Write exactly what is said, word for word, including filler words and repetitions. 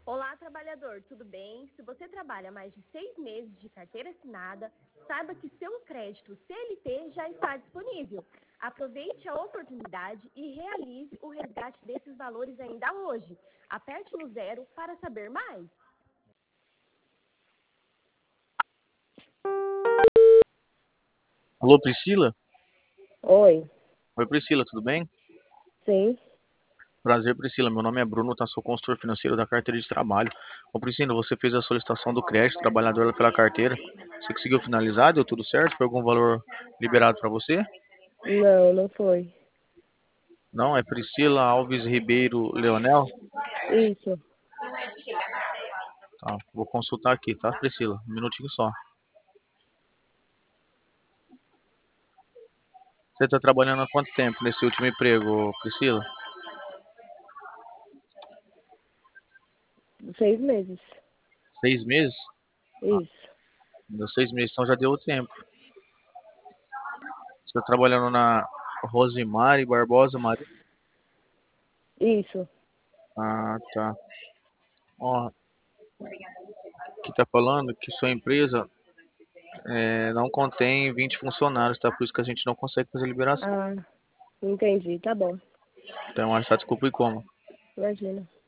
Olá, trabalhador, tudo bem? Se você trabalha mais de seis meses de carteira assinada, saiba que seu crédito C L T já está disponível. Aproveite a oportunidade e realize o resgate desses valores ainda hoje. Aperte no zero para saber mais. Alô, Priscila? Oi, Oi, Priscila, tudo bem? sim. Prazer, Priscila. Meu nome é Bruno, tá? Sou consultor financeiro da carteira de trabalho. Ô, Priscila, você fez a solicitação do crédito trabalhador pela carteira. Você conseguiu finalizar? Deu tudo certo? Foi algum valor liberado para você? Não, não foi. Não, é Priscila Alves Ribeiro Leonel? Isso. Tá, vou consultar aqui, tá, Priscila? Um minutinho só. Você tá trabalhando há quanto tempo nesse último emprego, Priscila? Seis meses. Seis meses? Isso. Deu seis meses, então já deu o tempo. Você tá trabalhando na Rosemary Barbosa Maria? Isso. Ah, tá. Ó, que tá falando que sua empresa é, não contém vinte funcionários, tá? Por isso que a gente não consegue fazer liberação. Ah, entendi. Tá bom. Então, acho que desculpa e como. Imagina.